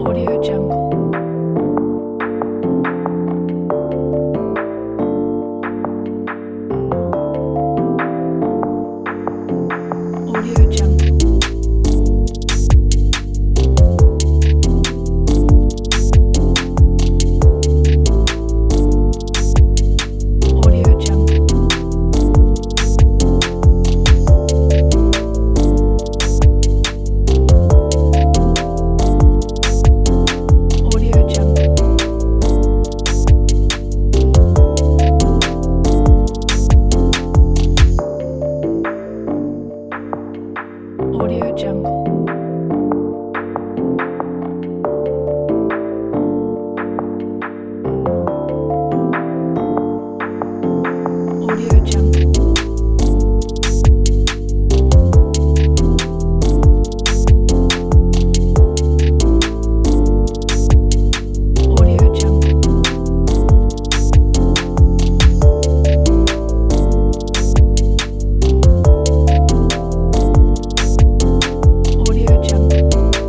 Audio Jungle. Audio Jungle. Audio Jungle. Audio Jungle. Audio Jungle. Audio Jungle. Audio Jungle. Audio Jungle.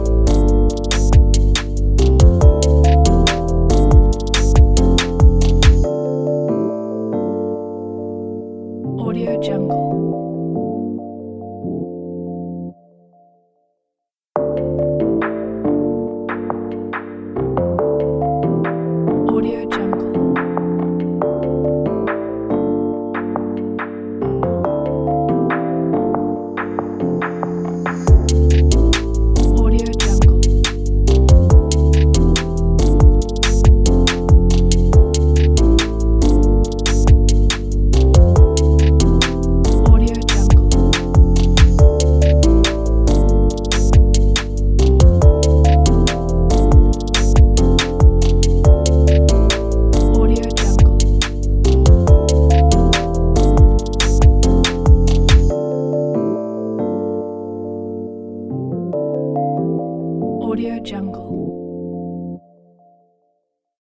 Audio Jungle. Audio Jungle. Audio Jungle. Audio Jungle. Audio Jungle. Audio Jungle.